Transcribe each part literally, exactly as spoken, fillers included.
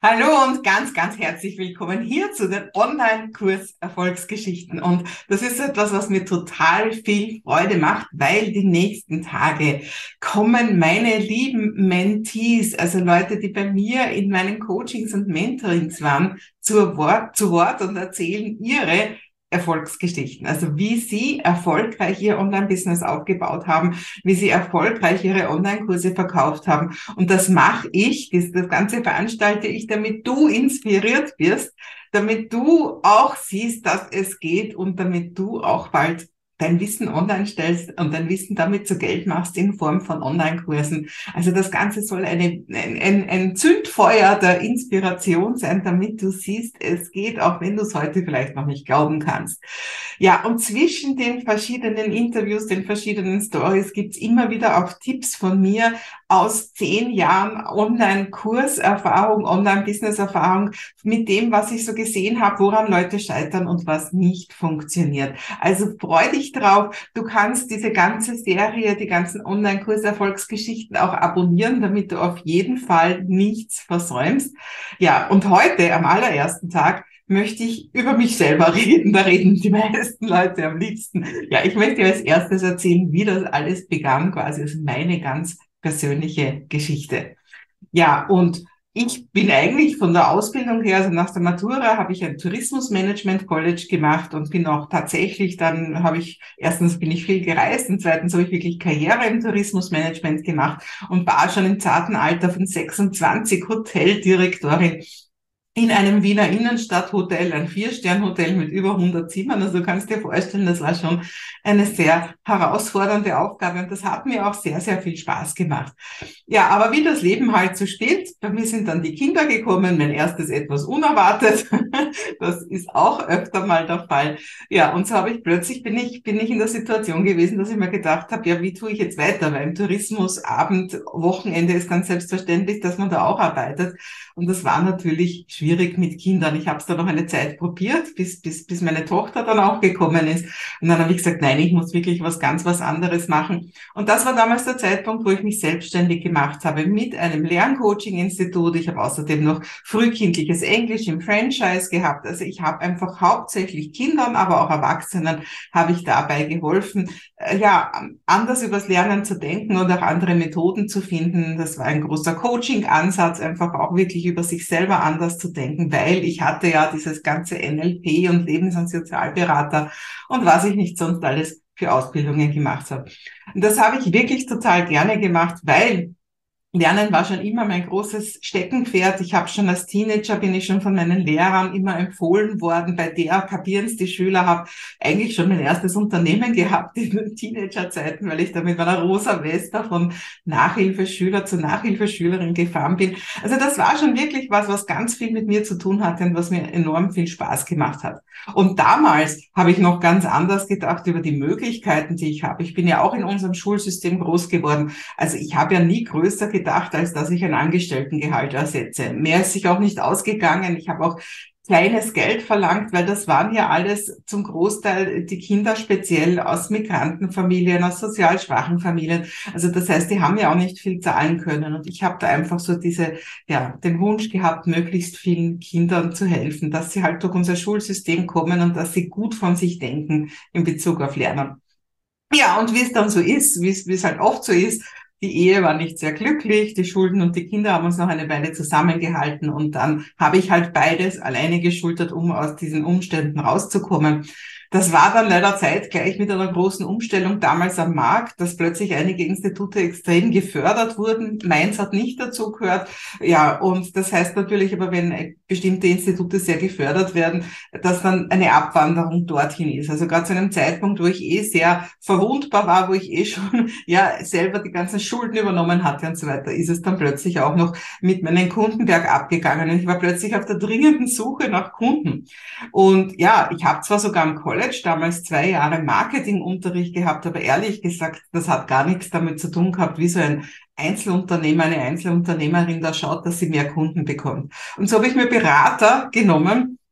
Hallo und ganz, ganz herzlich willkommen hier zu den Online-Kurs Erfolgsgeschichten. Und das ist etwas, was mir total viel Freude macht, weil die nächsten Tage kommen meine lieben Mentees, also Leute, die bei mir in meinen Coachings und Mentorings waren, zu Wort, zu Wort und erzählen ihre Erfolgsgeschichten. Also wie sie erfolgreich ihr Online-Business aufgebaut haben, wie sie erfolgreich ihre Online-Kurse verkauft haben. Und das mache ich, das, das Ganze veranstalte ich, damit du inspiriert wirst, damit du auch siehst, dass es geht und damit du auch bald dein Wissen online stellst und dein Wissen damit zu Geld machst in Form von Online-Kursen. Also das Ganze soll eine, ein, ein, ein Zündfeuer der Inspiration sein, damit du siehst, es geht, auch wenn du es heute vielleicht noch nicht glauben kannst. Ja, und zwischen den verschiedenen Interviews, den verschiedenen Stories gibt's immer wieder auch Tipps von mir aus zehn Jahren Online-Kurserfahrung, Online-Business-Erfahrung mit dem, was ich so gesehen habe, woran Leute scheitern und was nicht funktioniert. Also freu dich drauf. Du kannst diese ganze Serie, die ganzen Online-Kurserfolgsgeschichten auch abonnieren, damit du auf jeden Fall nichts versäumst. Ja, und heute, am allerersten Tag, möchte ich über mich selber reden. Da reden die meisten Leute am liebsten. Ja, ich möchte als erstes erzählen, wie das alles begann, quasi als meine ganz persönliche Geschichte. Ja, und ich bin eigentlich von der Ausbildung her, also nach der Matura, habe ich ein Tourismusmanagement College gemacht und bin auch tatsächlich, dann habe ich, erstens bin ich viel gereist und zweitens habe ich wirklich Karriere im Tourismusmanagement gemacht und war schon im zarten Alter von sechsundzwanzig Hoteldirektorin in einem Wiener Innenstadthotel, ein Vier-Stern-Hotel mit über hundert Zimmern. Also du kannst dir vorstellen, das war schon eine sehr herausfordernde Aufgabe und das hat mir auch sehr, sehr viel Spaß gemacht. Ja, aber wie das Leben halt so spielt, bei mir sind dann die Kinder gekommen, mein erstes etwas unerwartet. Das ist auch öfter mal der Fall. Ja, und so habe ich plötzlich, bin ich, bin ich in der Situation gewesen, dass ich mir gedacht habe, ja, wie tue ich jetzt weiter? Weil im Tourismus Abend, Wochenende ist ganz selbstverständlich, dass man da auch arbeitet. Und das war natürlich schwierig mit Kindern. Ich habe es dann noch eine Zeit probiert, bis, bis, bis meine Tochter dann auch gekommen ist. Und dann habe ich gesagt, nein, ich muss wirklich was ganz was anderes machen. Und das war damals der Zeitpunkt, wo ich mich selbstständig gemacht habe mit einem Lerncoaching-Institut. Ich habe außerdem noch frühkindliches Englisch im Franchise gehabt. Also ich habe einfach hauptsächlich Kindern, aber auch Erwachsenen habe ich dabei geholfen, ja, anders übers Lernen zu denken und auch andere Methoden zu finden. Das war ein großer Coaching-Ansatz, einfach auch wirklich über sich selber anders zu denken, weil ich hatte ja dieses ganze N L P und Lebens- und Sozialberater und was ich nicht sonst alles für Ausbildungen gemacht habe. Und das habe ich wirklich total gerne gemacht, weil Lernen war schon immer mein großes Steckenpferd. Ich habe schon als Teenager, bin ich schon von meinen Lehrern immer empfohlen worden, bei der kapieren's die Schüler, habe eigentlich schon mein erstes Unternehmen gehabt in den Teenagerzeiten, weil ich da mit meiner rosa Weste von Nachhilfeschüler zu Nachhilfeschülerin gefahren bin. Also das war schon wirklich was, was ganz viel mit mir zu tun hatte und was mir enorm viel Spaß gemacht hat. Und damals habe ich noch ganz anders gedacht über die Möglichkeiten, die ich habe. Ich bin ja auch in unserem Schulsystem groß geworden. Also ich habe ja nie größer gedacht, als dass ich ein Angestelltengehalt ersetze. Mehr ist sich auch nicht ausgegangen. Ich habe auch kleines Geld verlangt, weil das waren ja alles zum Großteil die Kinder speziell aus Migrantenfamilien, aus sozial schwachen Familien. Also das heißt, die haben ja auch nicht viel zahlen können. Und ich habe da einfach so diese, ja, den Wunsch gehabt, möglichst vielen Kindern zu helfen, dass sie halt durch unser Schulsystem kommen und dass sie gut von sich denken in Bezug auf Lernen. Ja, und wie es dann so ist, wie es, wie es halt oft so ist, die Ehe war nicht sehr glücklich, die Schulden und die Kinder haben uns noch eine Weile zusammengehalten und dann habe ich halt beides alleine geschultert, um aus diesen Umständen rauszukommen. Das war dann leider zeitgleich mit einer großen Umstellung damals am Markt, dass plötzlich einige Institute extrem gefördert wurden. Meins hat nicht dazu gehört. Ja, und das heißt natürlich aber, wenn bestimmte Institute sehr gefördert werden, dass dann eine Abwanderung dorthin ist. Also gerade zu einem Zeitpunkt, wo ich eh sehr verwundbar war, wo ich eh schon ja selber die ganzen Schulden übernommen hatte und so weiter, ist es dann plötzlich auch noch mit meinen Kunden bergab gegangen. Und ich war plötzlich auf der dringenden Suche nach Kunden. Und ja, ich habe zwar sogar im College damals zwei Jahre Marketingunterricht gehabt, aber ehrlich gesagt, das hat gar nichts damit zu tun gehabt, wie so ein Einzelunternehmer, eine Einzelunternehmerin da schaut, dass sie mehr Kunden bekommt. Und so habe ich mir Berater genommen,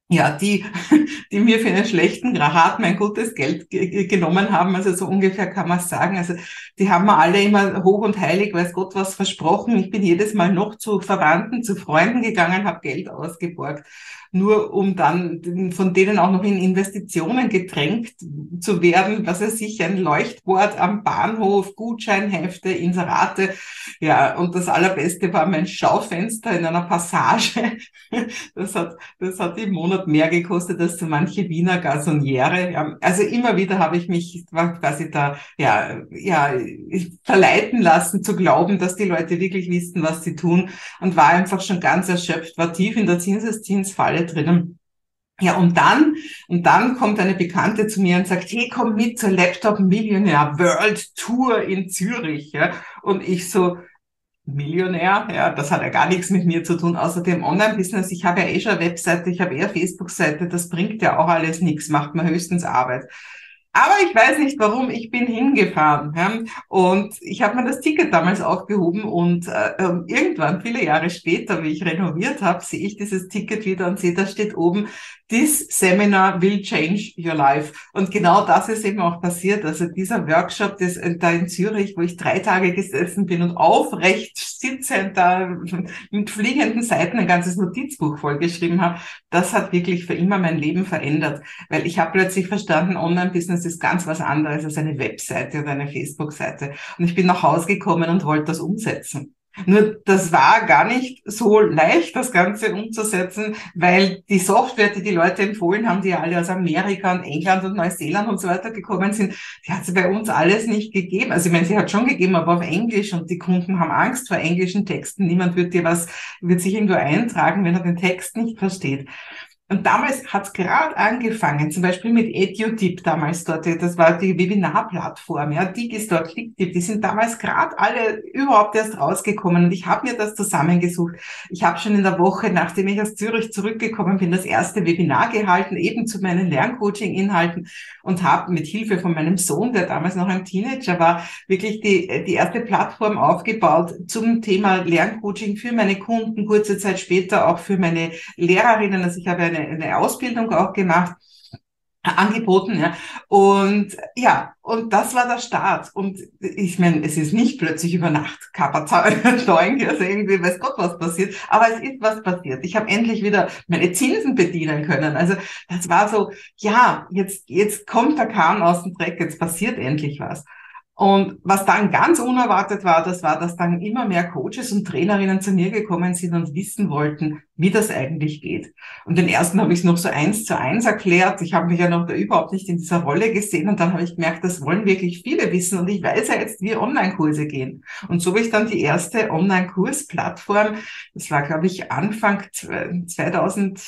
ja, die, die mir für einen schlechten Rat mein gutes Geld ge genommen haben, also so ungefähr kann man es sagen. Also die haben mir alle immer hoch und heilig, weiß Gott was, versprochen. Ich bin jedes Mal noch zu Verwandten, zu Freunden gegangen, habe Geld ausgeborgt, nur um dann von denen auch noch in Investitionen gedrängt zu werden, was weiß ich, ein Leuchtbord am Bahnhof, Gutscheinhefte, Inserate. Ja, und das Allerbeste war mein Schaufenster in einer Passage. Das hat, das hat im Monat mehr gekostet als so manche Wiener Gasoniere. Ja, also immer wieder habe ich mich war quasi da, ja, ja, verleiten lassen zu glauben, dass die Leute wirklich wissen, was sie tun, und war einfach schon ganz erschöpft, war tief in der Zinseszinsfalle drinnen. Ja, und dann, und dann kommt eine Bekannte zu mir und sagt, hey, komm mit zur Laptop Millionaire World Tour in Zürich, ja. Und ich so, Millionär, ja, das hat ja gar nichts mit mir zu tun, außer dem Online-Business. Ich habe ja eh schon eine Webseite, ich habe eh eine Facebook-Seite, das bringt ja auch alles nichts, macht mir höchstens Arbeit. Aber ich weiß nicht warum, ich bin hingefahren, ja, und ich habe mir das Ticket damals aufgehoben und äh, irgendwann, viele Jahre später, wie ich renoviert habe, sehe ich dieses Ticket wieder und sehe, da steht oben, This Seminar will change your life. Und genau das ist eben auch passiert. Also dieser Workshop, das da in Zürich, wo ich drei Tage gesessen bin und aufrecht sitzend da mit fliegenden Seiten ein ganzes Notizbuch vollgeschrieben habe, das hat wirklich für immer mein Leben verändert. Weil ich habe plötzlich verstanden, Online-Business ist ganz was anderes als eine Webseite oder eine Facebook-Seite. Und ich bin nach Hause gekommen und wollte das umsetzen. Nur das war gar nicht so leicht, das Ganze umzusetzen, weil die Software, die die Leute empfohlen haben, die ja alle aus Amerika und England und Neuseeland und so weiter gekommen sind, die hat es bei uns alles nicht gegeben. Also ich meine, sie hat schon gegeben, aber auf Englisch, und die Kunden haben Angst vor englischen Texten. Niemand wird dir was, wird sich irgendwo eintragen, wenn er den Text nicht versteht. Und damals hat's gerade angefangen, zum Beispiel mit EduTip damals dort, das war die Webinarplattform, ja, Digistore, Clicktip, die sind damals gerade alle überhaupt erst rausgekommen, und ich habe mir das zusammengesucht. Ich habe schon in der Woche, nachdem ich aus Zürich zurückgekommen bin, das erste Webinar gehalten, eben zu meinen Lerncoaching-Inhalten, und habe mit Hilfe von meinem Sohn, der damals noch ein Teenager war, wirklich die, die erste Plattform aufgebaut zum Thema Lerncoaching für meine Kunden, kurze Zeit später auch für meine Lehrerinnen. Also ich habe eine eine Ausbildung auch gemacht, angeboten, ja. Und ja, und das war der Start. Und ich meine, es ist nicht plötzlich über Nacht Kapazal, also irgendwie weiß Gott was passiert, aber es ist was passiert. Ich habe endlich wieder meine Zinsen bedienen können. Also das war so, ja, jetzt jetzt kommt der Kahn aus dem Dreck, jetzt passiert endlich was. Und was dann ganz unerwartet war, das war, dass dann immer mehr Coaches und Trainerinnen zu mir gekommen sind und wissen wollten, wie das eigentlich geht. Und den ersten habe ich es noch so eins zu eins erklärt. Ich habe mich ja noch da überhaupt nicht in dieser Rolle gesehen, und dann habe ich gemerkt, das wollen wirklich viele wissen, und ich weiß ja jetzt, wie Online-Kurse gehen. Und so habe ich dann die erste Online-Kurs-Plattform, das war, glaube ich, Anfang zweitausend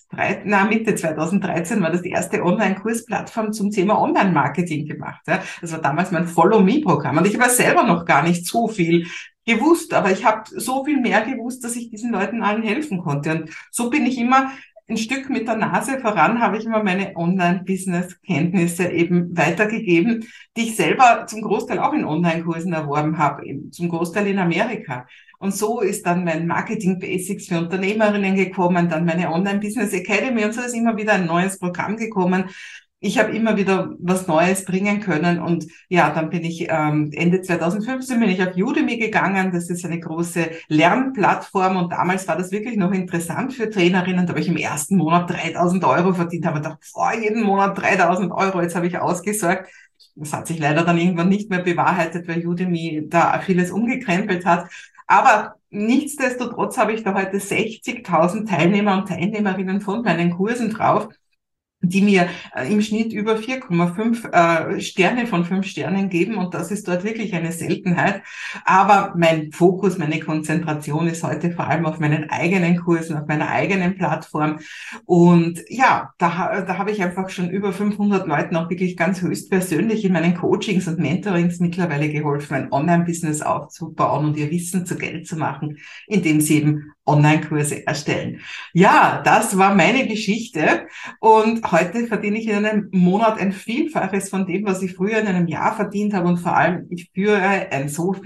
na, Mitte zweitausenddreizehn war das die erste Online-Kursplattform zum Thema Online-Marketing gemacht. Ja. Das war damals mein Follow-Me-Programm. Und ich habe selber noch gar nicht so viel gewusst, aber ich habe so viel mehr gewusst, dass ich diesen Leuten allen helfen konnte. Und so bin ich immer ein Stück mit der Nase voran, habe ich immer meine Online-Business-Kenntnisse eben weitergegeben, die ich selber zum Großteil auch in Online-Kursen erworben habe, eben zum Großteil in Amerika. Und so ist dann mein Marketing Basics für Unternehmerinnen gekommen, dann meine Online Business Academy, und so ist immer wieder ein neues Programm gekommen. Ich habe immer wieder was Neues bringen können, und ja, dann bin ich ähm, Ende zweitausendfünfzehn bin ich auf Udemy gegangen. Das ist eine große Lernplattform, und damals war das wirklich noch interessant für Trainerinnen. Da habe ich im ersten Monat dreitausend Euro verdient, habe gedacht, vor jeden Monat dreitausend Euro, jetzt habe ich ausgesorgt. Das hat sich leider dann irgendwann nicht mehr bewahrheitet, weil Udemy da vieles umgekrempelt hat. Aber nichtsdestotrotz habe ich da heute sechzigtausend Teilnehmer und Teilnehmerinnen von meinen Kursen drauf, die mir äh, im Schnitt über vier Komma fünf äh, Sterne von fünf Sternen geben, und das ist dort wirklich eine Seltenheit. Aber mein Fokus, meine Konzentration ist heute vor allem auf meinen eigenen Kursen, auf meiner eigenen Plattform. Und ja, da, da habe ich einfach schon über fünfhundert Leuten auch wirklich ganz höchstpersönlich in meinen Coachings und Mentorings mittlerweile geholfen, ein Online-Business aufzubauen und ihr Wissen zu Geld zu machen, indem sie eben Online-Kurse erstellen. Ja, das war meine Geschichte, und heute verdiene ich in einem Monat ein Vielfaches von dem, was ich früher in einem Jahr verdient habe, und vor allem, ich führe ein so viel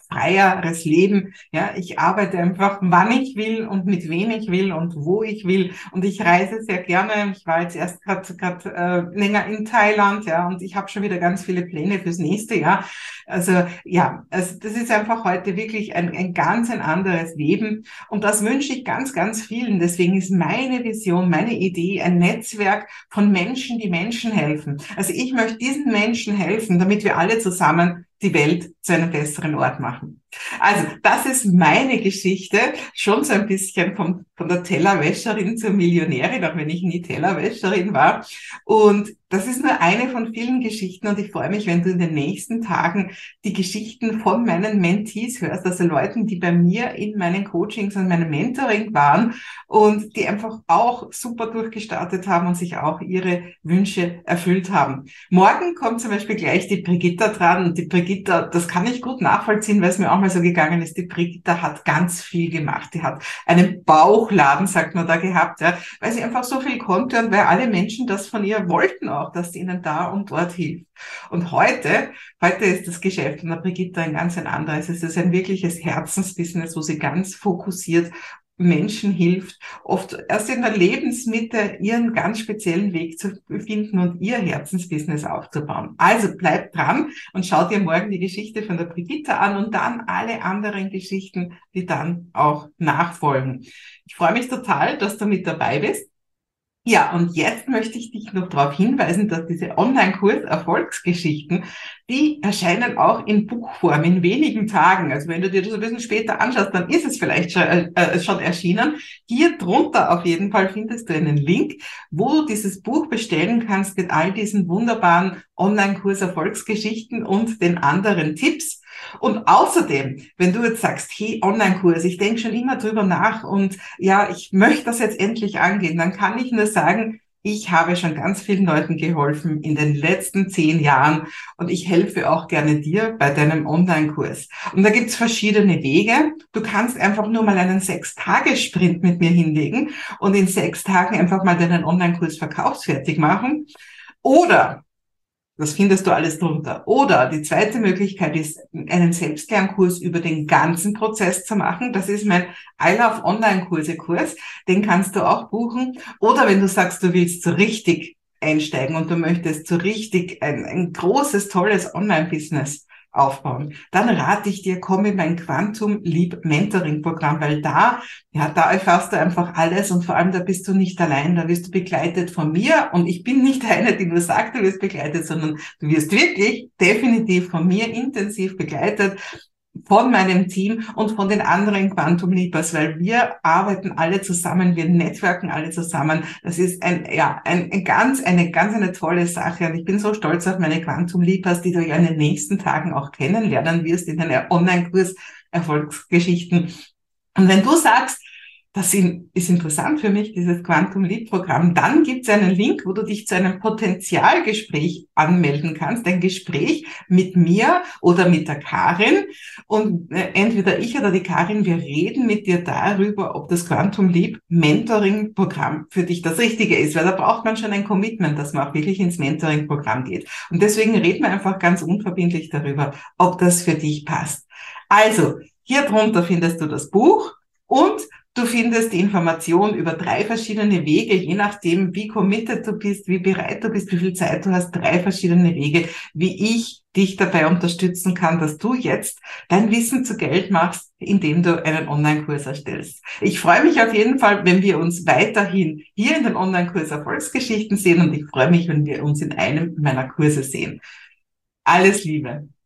freieres Leben. Ja, ich arbeite einfach, wann ich will und mit wem ich will und wo ich will. Und ich reise sehr gerne. Ich war jetzt erst gerade gerade äh, länger in Thailand, ja, und ich habe schon wieder ganz viele Pläne fürs nächste Jahr. Also ja, also das ist einfach heute wirklich ein, ein ganz ein anderes Leben. Und das wünsche ich ganz, ganz vielen. Deswegen ist meine Vision, meine Idee ein Netzwerk von Menschen, die Menschen helfen. Also ich möchte diesen Menschen helfen, damit wir alle zusammen die Welt zu einem besseren Ort machen. Also das ist meine Geschichte, schon so ein bisschen vom, von der Tellerwäscherin zur Millionärin, auch wenn ich nie Tellerwäscherin war. Und das ist nur eine von vielen Geschichten und ich freue mich, wenn du in den nächsten Tagen die Geschichten von meinen Mentees hörst, also Leuten, die bei mir in meinen Coachings und meinem Mentoring waren und die einfach auch super durchgestartet haben und sich auch ihre Wünsche erfüllt haben. Morgen kommt zum Beispiel gleich die Brigitta dran und die Brigitta, das kann ich gut nachvollziehen, weil es mir auch mal so gegangen ist, die Brigitta hat ganz viel gemacht. Die hat einen Bauchladen, sagt man da, gehabt, ja, weil sie einfach so viel konnte und weil alle Menschen das von ihr wollten auch, dass sie ihnen da und dort hilft. Und heute, heute ist das Geschäft von der Brigitta ein ganz ein anderes. Es ist ein wirkliches Herzensbusiness, wo sie ganz fokussiert Menschen hilft, oft erst in der Lebensmitte ihren ganz speziellen Weg zu finden und ihr Herzensbusiness aufzubauen. Also bleibt dran und schaut dir morgen die Geschichte von der Brigitta an und dann alle anderen Geschichten, die dann auch nachfolgen. Ich freue mich total, dass du mit dabei bist. Ja, und jetzt möchte ich dich noch darauf hinweisen, dass diese Online-Kurs Erfolgsgeschichten, die erscheinen auch in Buchform in wenigen Tagen. Also wenn du dir das ein bisschen später anschaust, dann ist es vielleicht schon, äh, schon erschienen. Hier drunter auf jeden Fall findest du einen Link, wo du dieses Buch bestellen kannst mit all diesen wunderbaren Online-Kurs Erfolgsgeschichten und den anderen Tipps. Und außerdem, wenn du jetzt sagst, hey, Online-Kurs, ich denke schon immer drüber nach und ja, ich möchte das jetzt endlich angehen, dann kann ich nur sagen, ich habe schon ganz vielen Leuten geholfen in den letzten zehn Jahren und ich helfe auch gerne dir bei deinem Online-Kurs. Und da gibt's verschiedene Wege. Du kannst einfach nur mal einen Sechs-Tage-Sprint mit mir hinlegen und in sechs Tagen einfach mal deinen Online-Kurs verkaufsfertig machen. Oder das findest du alles drunter. Oder die zweite Möglichkeit ist, einen Selbstlernkurs über den ganzen Prozess zu machen. Das ist mein I Love Online-Kurse-Kurs. Den kannst du auch buchen. Oder wenn du sagst, du willst so richtig einsteigen und du möchtest so richtig ein, ein großes, tolles Online-Business aufbauen, dann rate ich dir, komm in mein Quantum Leap Mentoring Programm, weil da, ja, da erfährst du einfach alles und vor allem da bist du nicht allein, da wirst du begleitet von mir und ich bin nicht eine, die nur sagt, du wirst begleitet, sondern du wirst wirklich definitiv von mir intensiv begleitet, von meinem Team und von den anderen Quantum Leapers, weil wir arbeiten alle zusammen, wir netzwerken alle zusammen. Das ist ein, ja, ein, ein ganz, eine ganz eine tolle Sache und ich bin so stolz auf meine Quantum Leapers, die du ja in den nächsten Tagen auch kennenlernen wirst in den Online-Kurs Erfolgsgeschichten. Und wenn du sagst, das ist interessant für mich, dieses Quantum Leap Programm. Dann gibt es einen Link, wo du dich zu einem Potenzialgespräch anmelden kannst. Ein Gespräch mit mir oder mit der Karin. Und äh, entweder ich oder die Karin, wir reden mit dir darüber, ob das Quantum Leap Mentoring Programm für dich das Richtige ist. Weil da braucht man schon ein Commitment, dass man auch wirklich ins Mentoring Programm geht. Und deswegen reden wir einfach ganz unverbindlich darüber, ob das für dich passt. Also, hier drunter findest du das Buch und du findest die Information über drei verschiedene Wege, je nachdem, wie committed du bist, wie bereit du bist, wie viel Zeit du hast, drei verschiedene Wege, wie ich dich dabei unterstützen kann, dass du jetzt dein Wissen zu Geld machst, indem du einen Online-Kurs erstellst. Ich freue mich auf jeden Fall, wenn wir uns weiterhin hier in den Online-Kurs Erfolgsgeschichten sehen und ich freue mich, wenn wir uns in einem meiner Kurse sehen. Alles Liebe!